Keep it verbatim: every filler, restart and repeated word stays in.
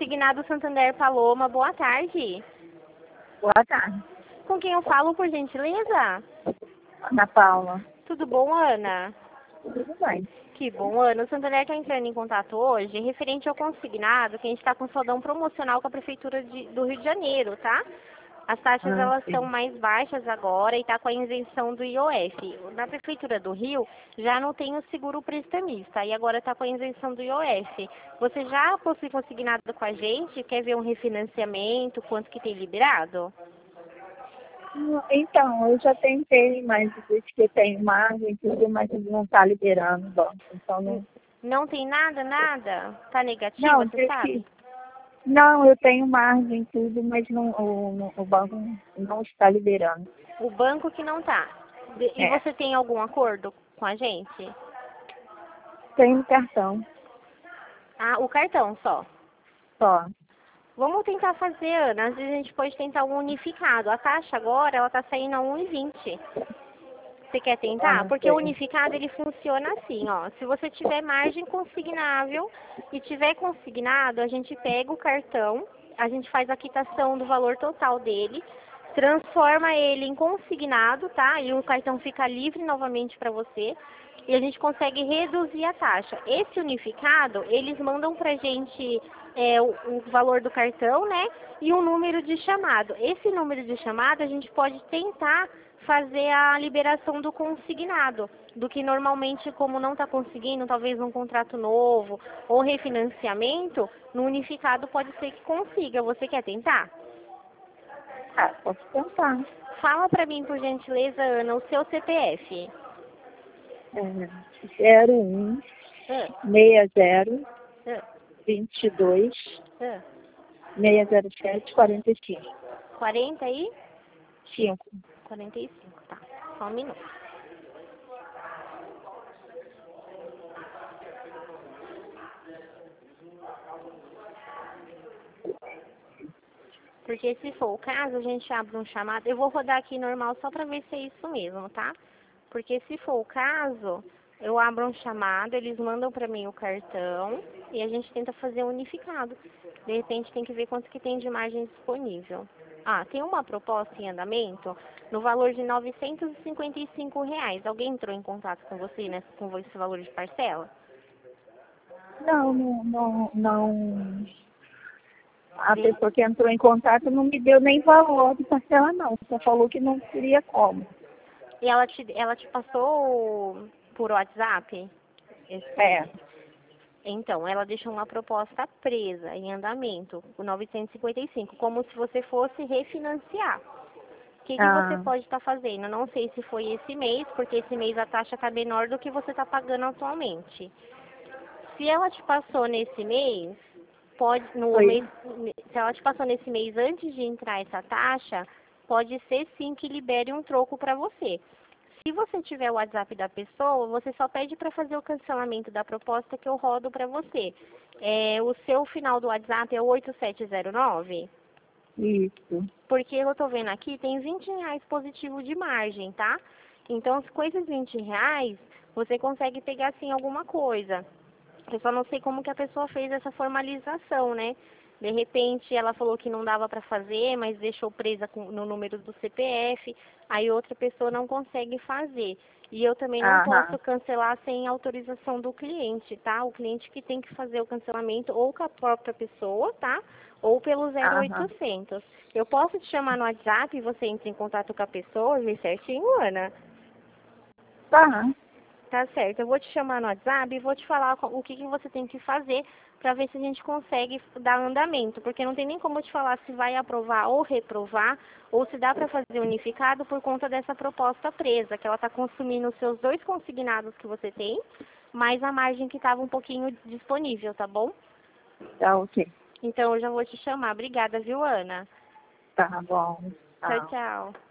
Consignado Santander Paloma, boa tarde. Boa tarde. Com quem eu falo, por gentileza? Ana Paula. Tudo bom, Ana? Tudo bem. Que bom, Ana. O Santander está entrando em contato hoje referente ao consignado, que a gente está com saldão promocional com a Prefeitura de, do Rio de Janeiro, tá? As taxas, Ah, elas sim. são mais baixas agora e está com a isenção do I O F. Na Prefeitura do Rio, já não tem o seguro prestamista e agora está com a isenção do I O F. Você já possui consignado com a gente? Quer ver um refinanciamento? Quanto que tem liberado? Então, eu já tentei, mas diz que tem margem, tudo, mas não está liberando o banco. Então não. Não tem nada, nada? Tá negativa, Não, você diz sabe? que. Não, eu tenho margem, tudo, mas não, o, o banco não está liberando. O banco que não tá. De- E É. você tem algum acordo com a gente? Tenho cartão, Ah, o cartão só. só. Vamos tentar fazer, Ana. Às vezes a gente pode tentar um unificado. A taxa agora, ela tá saindo a um e vinte. Você quer Ah, tentar? não Porque o sei. unificado, ele funciona assim, ó. Se você tiver margem consignável e tiver consignado, a gente pega o cartão, a gente faz a quitação do valor total dele, transforma ele em consignado, tá? E o cartão fica livre novamente para você. E a gente consegue reduzir a taxa. Esse unificado, eles mandam pra gente é, o, o valor do cartão, né? E o número de chamado. Esse número de chamado, a gente pode tentar fazer a liberação do consignado, do que normalmente, como não está conseguindo, talvez um contrato novo ou refinanciamento, no unificado pode ser que consiga. Você quer tentar? Ah, posso tentar. Fala para mim, por gentileza, Ana, o seu C P F. É, zero um Ah, seis zero ah, vinte e dois ah. seis zero sete quarenta e cinco. quarenta e cinco. quarenta e cinco, tá. Só um minuto. Porque se for o caso, a gente abre um chamado. Eu vou rodar aqui normal só para ver se é isso mesmo, tá? Porque se for o caso, eu abro um chamado, eles mandam para mim o cartão e a gente tenta fazer unificado. De repente tem que ver quanto que tem de margem disponível. Ah, tem uma proposta em andamento no valor de novecentos e cinquenta e cinco reais. Alguém entrou em contato com você, né, com esse valor de parcela? Não, não, não, não. A pessoa que entrou em contato não me deu nem valor de parcela, não. Só falou que não teria como. E ela te, ela te passou por WhatsApp? Esse- É. Então, ela deixou uma proposta presa, em andamento, o novecentos e cinquenta e cinco, como se você fosse refinanciar. O que, que você Ah, pode estar fazendo? Não sei se foi esse mês, porque esse mês a taxa está menor do que você está pagando atualmente. Se ela te passou nesse mês, pode no foi. mês, se ela te passou nesse mês antes de entrar essa taxa, pode ser sim que libere um troco para você. Se você tiver o WhatsApp da pessoa, você só pede para fazer o cancelamento da proposta que eu rodo para você. É, o seu final do WhatsApp é o oito sete zero nove? Isso. Porque eu tô vendo aqui, tem vinte reais positivo de margem, tá? Então, com esses vinte reais, você consegue pegar, sim, alguma coisa. Eu só não sei como que a pessoa fez essa formalização, né? De repente, ela falou que não dava para fazer, mas deixou presa com, no número do C P F, aí outra pessoa não consegue fazer. E eu também não Aham. posso cancelar sem autorização do cliente, tá? O cliente que tem que fazer o cancelamento ou com a própria pessoa, tá? Ou pelo zero Aham. oitocentos. Eu posso te chamar no WhatsApp e você entra em contato com a pessoa, ver certinho, Ana? Tá. Tá certo, eu vou te chamar no WhatsApp e vou te falar co- o que, que você tem que fazer para ver se a gente consegue dar andamento, porque não tem nem como eu te falar se vai aprovar ou reprovar, ou se dá para fazer unificado por conta dessa proposta presa, que ela está consumindo os seus dois consignados que você tem, mais a margem que estava um pouquinho disponível, tá bom? Tá ok. Então eu já vou te chamar. Obrigada, viu, Ana? Tá bom. Tchau, Tá. tchau.